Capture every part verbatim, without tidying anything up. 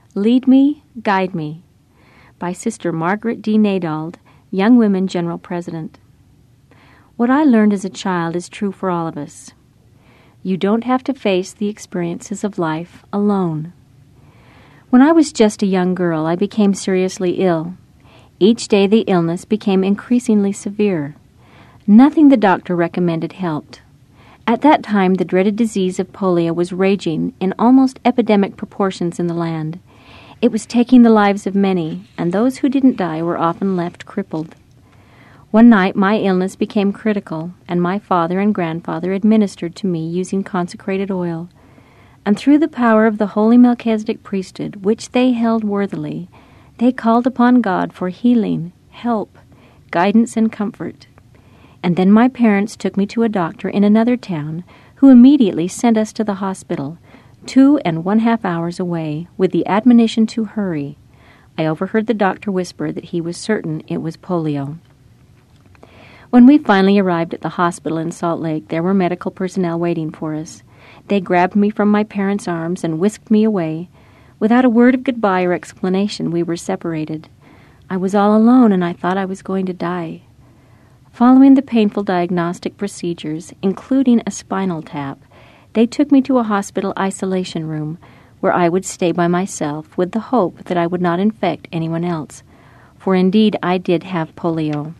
Lead Me, Guide Me, by Sister Margaret D. Nadald, Young Women General President. What I learned as a child is true for all of us. You don't have to face the experiences of life alone. When I was just a young girl, I became seriously ill. Each day the illness became increasingly severe. Nothing the doctor recommended helped. At that time, the dreaded disease of polio was raging in almost epidemic proportions in the land. It was taking the lives of many, and those who didn't die were often left crippled. One night, my illness became critical, and my father and grandfather administered to me using consecrated oil. And through the power of the holy Melchizedek priesthood, which they held worthily, they called upon God for healing, help, guidance, and comfort. And then my parents took me to a doctor in another town, who immediately sent us to the hospital, two and one half hours away, with the admonition to hurry. I overheard the doctor whisper that he was certain it was polio. When we finally arrived at the hospital in Salt Lake, there were medical personnel waiting for us. They grabbed me from my parents' arms and whisked me away. Without a word of goodbye or explanation, we were separated. I was all alone, and I thought I was going to die. Following the painful diagnostic procedures, including a spinal tap, they took me to a hospital isolation room where I would stay by myself with the hope that I would not infect anyone else, for indeed I did have polio.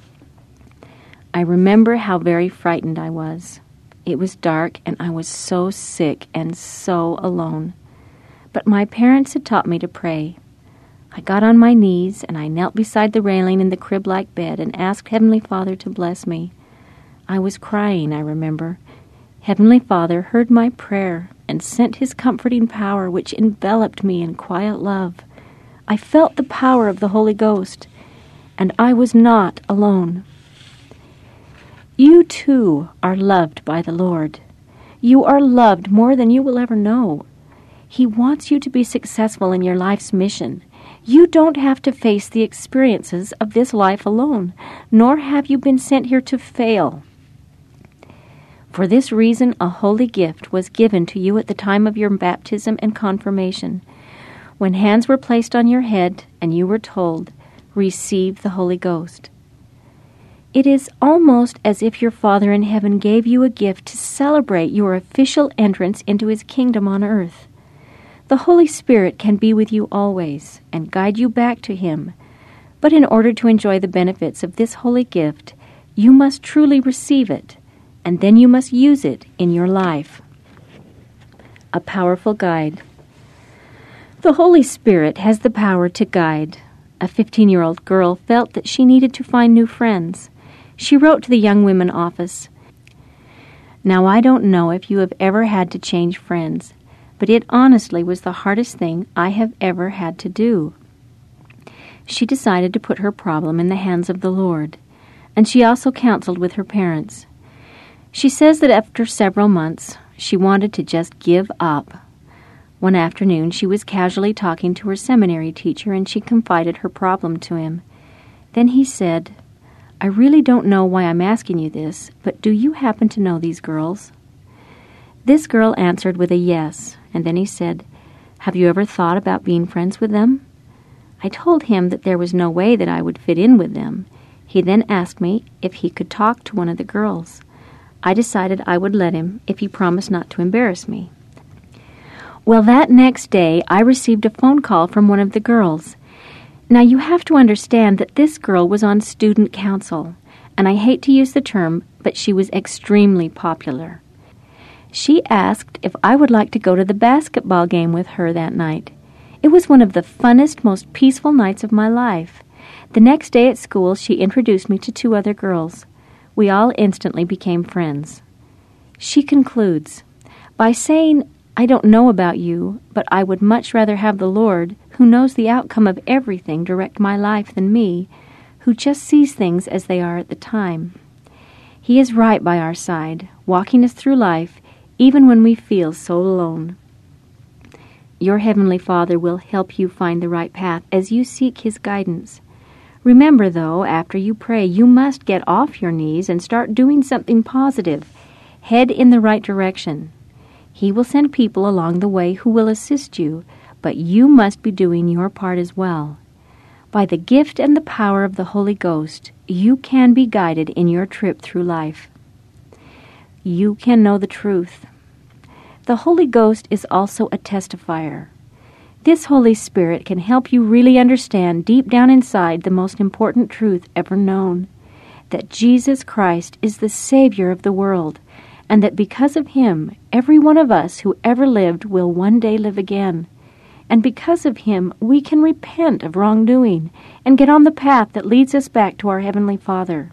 I remember how very frightened I was. It was dark, and I was so sick and so alone. But my parents had taught me to pray. I got on my knees, and I knelt beside the railing in the crib-like bed and asked Heavenly Father to bless me. I was crying, I remember. Heavenly Father heard my prayer and sent His comforting power, which enveloped me in quiet love. I felt the power of the Holy Ghost, and I was not alone. You, too, are loved by the Lord. You are loved more than you will ever know. He wants you to be successful in your life's mission. You don't have to face the experiences of this life alone, nor have you been sent here to fail. For this reason, a holy gift was given to you at the time of your baptism and confirmation, when hands were placed on your head and you were told, "Receive the Holy Ghost." It is almost as if your Father in heaven gave you a gift to celebrate your official entrance into His kingdom on earth. The Holy Spirit can be with you always and guide you back to Him. But in order to enjoy the benefits of this holy gift, you must truly receive it, and then you must use it in your life. A powerful guide. The Holy Spirit has the power to guide. A fifteen-year-old girl felt that she needed to find new friends. She wrote to the Young Women office, "Now I don't know if you have ever had to change friends, but it honestly was the hardest thing I have ever had to do." She decided to put her problem in the hands of the Lord, and she also counseled with her parents. She says that after several months, she wanted to just give up. One afternoon, she was casually talking to her seminary teacher, and she confided her problem to him. Then he said, "I really don't know why I'm asking you this, but do you happen to know these girls?" This girl answered with a yes, and then he said, "Have you ever thought about being friends with them?" I told him that there was no way that I would fit in with them. He then asked me if he could talk to one of the girls. I decided I would let him if he promised not to embarrass me. Well, that next day, I received a phone call from one of the girls. Now, you have to understand that this girl was on student council, and I hate to use the term, but she was extremely popular. She asked if I would like to go to the basketball game with her that night. It was one of the funnest, most peaceful nights of my life. The next day at school, she introduced me to two other girls. We all instantly became friends. She concludes by saying, "I don't know about you, but I would much rather have the Lord, who knows the outcome of everything, direct my life than me, who just sees things as they are at the time. He is right by our side, walking us through life, even when we feel so alone." Your Heavenly Father will help you find the right path as you seek His guidance. Remember, though, after you pray, you must get off your knees and start doing something positive. Head in the right direction. He will send people along the way who will assist you, but you must be doing your part as well. By the gift and the power of the Holy Ghost, you can be guided in your trip through life. You can know the truth. The Holy Ghost is also a testifier. This Holy Spirit can help you really understand deep down inside the most important truth ever known, that Jesus Christ is the Savior of the world, and that because of Him, every one of us who ever lived will one day live again. And because of Him, we can repent of wrongdoing and get on the path that leads us back to our Heavenly Father.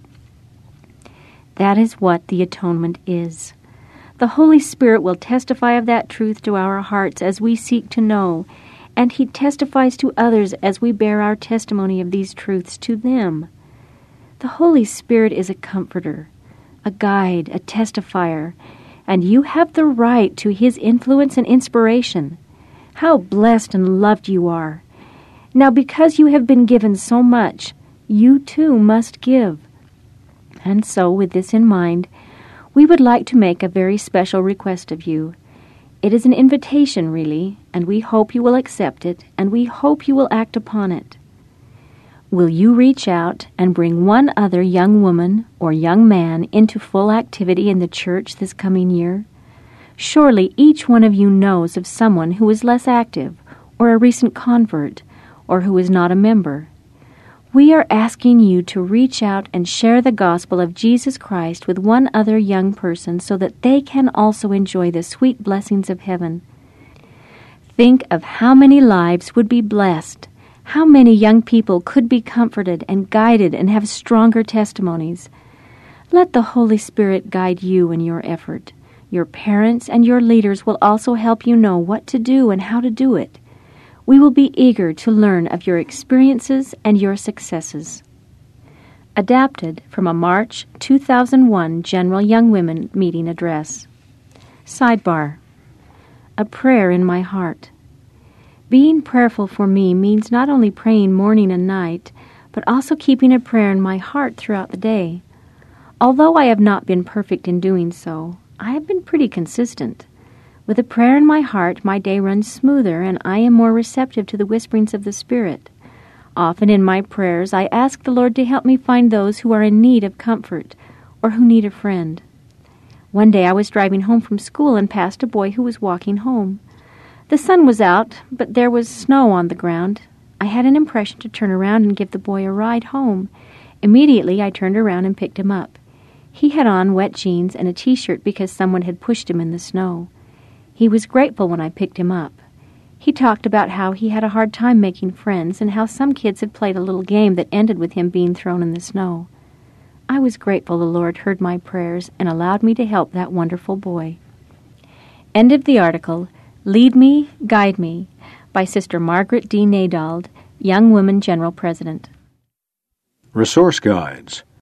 That is what the atonement is. The Holy Spirit will testify of that truth to our hearts as we seek to know, and He testifies to others as we bear our testimony of these truths to them. The Holy Spirit is a comforter, a guide, a testifier, and you have the right to His influence and inspiration. How blessed and loved you are. Now, because you have been given so much, you too must give. And so, with this in mind, we would like to make a very special request of you. It is an invitation, really, and we hope you will accept it, and we hope you will act upon it. Will you reach out and bring one other young woman or young man into full activity in the church this coming year? Surely each one of you knows of someone who is less active, or a recent convert, or who is not a member. We are asking you to reach out and share the gospel of Jesus Christ with one other young person so that they can also enjoy the sweet blessings of heaven. Think of how many lives would be blessed, how many young people could be comforted and guided and have stronger testimonies. Let the Holy Spirit guide you in your effort. Your parents and your leaders will also help you know what to do and how to do it. We will be eager to learn of your experiences and your successes. Adapted from a March two thousand one General Young Women Meeting Address. Sidebar. A prayer in my heart. Being prayerful for me means not only praying morning and night, but also keeping a prayer in my heart throughout the day. Although I have not been perfect in doing so, I have been pretty consistent. With a prayer in my heart, my day runs smoother, and I am more receptive to the whisperings of the Spirit. Often in my prayers, I ask the Lord to help me find those who are in need of comfort or who need a friend. One day I was driving home from school and passed a boy who was walking home. The sun was out, but there was snow on the ground. I had an impression to turn around and give the boy a ride home. Immediately I turned around and picked him up. He had on wet jeans and a t-shirt because someone had pushed him in the snow. He was grateful when I picked him up. He talked about how he had a hard time making friends and how some kids had played a little game that ended with him being thrown in the snow. I was grateful the Lord heard my prayers and allowed me to help that wonderful boy. End of the article, Lead Me, Guide Me, by Sister Margaret D. Nadald, Young Women General President. Resource Guides.